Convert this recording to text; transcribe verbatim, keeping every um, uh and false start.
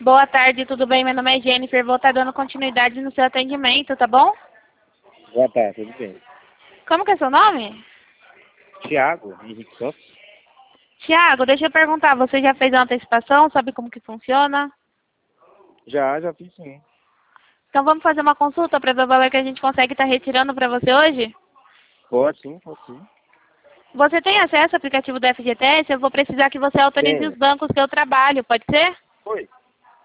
Boa tarde, tudo bem? Meu nome é Jennifer, vou estar dando continuidade no seu atendimento, tá bom? Boa tarde, tudo bem? Como que é seu nome? Tiago, Henrique Santos? Tiago, deixa eu perguntar, você já fez uma antecipação? Sabe como que funciona? Já, já fiz sim. Então vamos fazer uma consulta para ver o valor que a gente consegue estar retirando para você hoje? Pode sim, pode sim. Você tem acesso ao aplicativo do F G T S? Eu vou precisar que você autorize os Tenho. bancos que eu trabalho, pode ser? Oi.